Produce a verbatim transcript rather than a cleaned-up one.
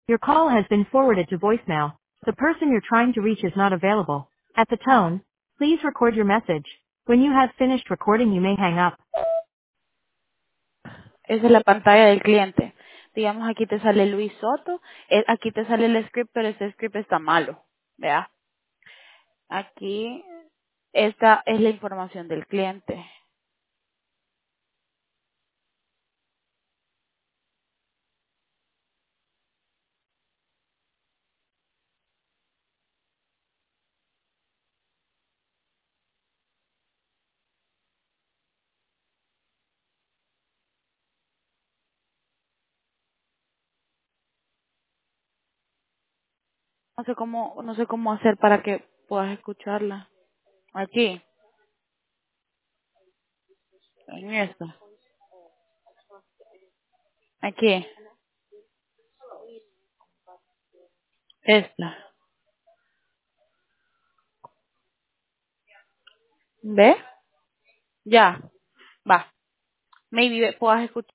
Your call has been forwarded to voicemail. The person you're trying to reach is not available. At the tone, please record your message. When you have finished recording, you may hang up. Esa es la pantalla del cliente. Digamos, aquí te sale Luis Soto, eh, aquí te sale el script, pero ese script está malo. Vea, aquí, esta es la información del cliente. No sé cómo, no sé cómo hacer para que puedas escucharla. Aquí, en esta, aquí, esta. ¿Ve? Ya, va. Maybe puedas escuchar.